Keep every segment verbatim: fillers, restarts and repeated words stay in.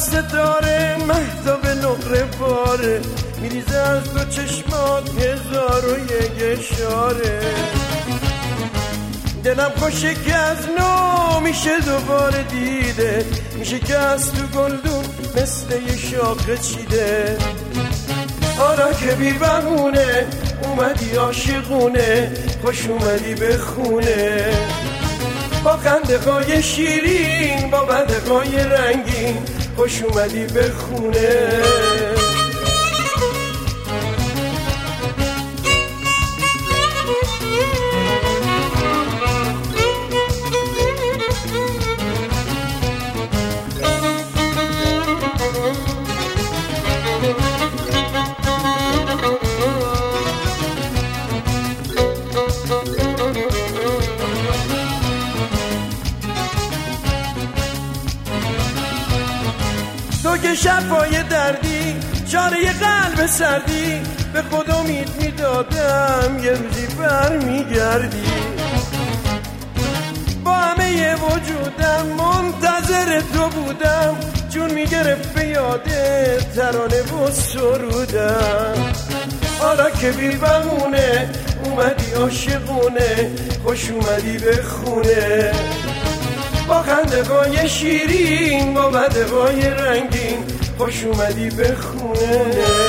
ستاره مهتاب نقره باره، میریزه از دو چشمات هزار و یک اشاره. دلم خوشه که از نو میشه دوباره دیده، میشه که از تو گلدون مثل یه شاخه چیده. حالا که بی بهونه اومدی عاشقونه، خوش اومدی به خونه. با خنده های شیرین با بده های رنگین، خوش اومدی به خونه. تو که شفای دردی، چاره قلب سردی، به خود امید میدادم یه روزی بر میگردی. با همه وجودم منتظر تو بودم، جون میگرفت به یاده ترانه و سرودم. حالا که بی بهونه اومدی عاشقونه، خوش اومدی به خونه. با خنده های شیرین با بده های رنگین، خوش اومدی به خونه.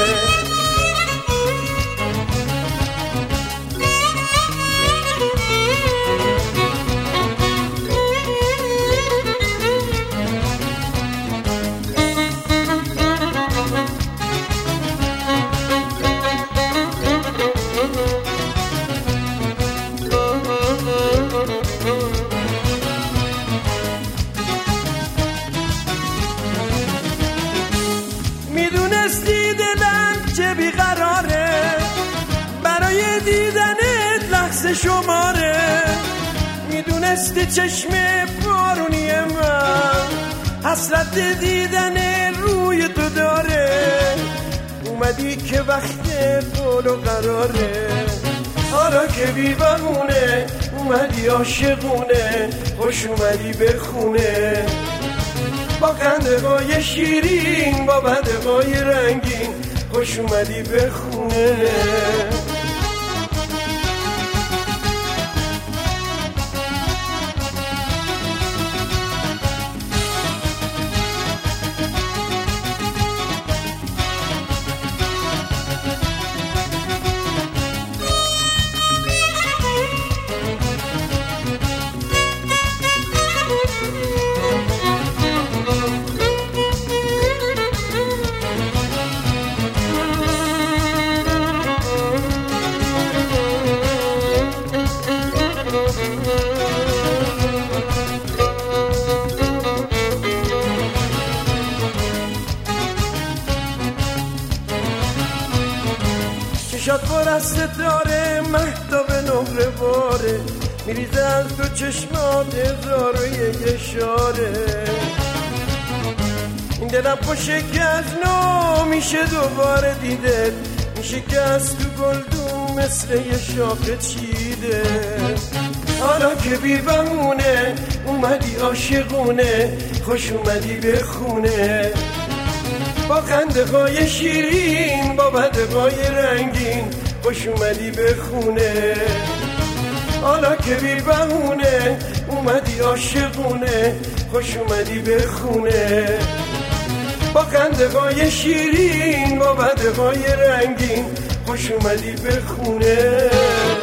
میدونستی دلم چه بیقراره، برای دیدنت لحظه شماره. میدونستی چشم بارونی من حسرت دیدن روی تو داره. اومدی که وقت قول و قراره. حالا که بی بهونه اومدی عاشقونه، خوش اومدی به خونه. با خنده های شیرین با بده های رنگین، خوش اومدی به خونه. چشات پر از ستاره مهتاب نقره باره، میریزه از دو چشمات هزار و یک اشاره. این دلم خوشه که از نو میشه دوباره دیده، میشه که از تو گلدون مثل یه شاخه چیده. حالا که بی بهونه اومدی عاشقونه، خوش اومدی به خونه. با خنده های شیرین با بده های رنگین، خوش اومدی به خونه. حالا که بی بهونه اومدی عاشقونه، خوش اومدی به خونه. با خنده های شیرین با بده های رنگین، خوش اومدی به خونه.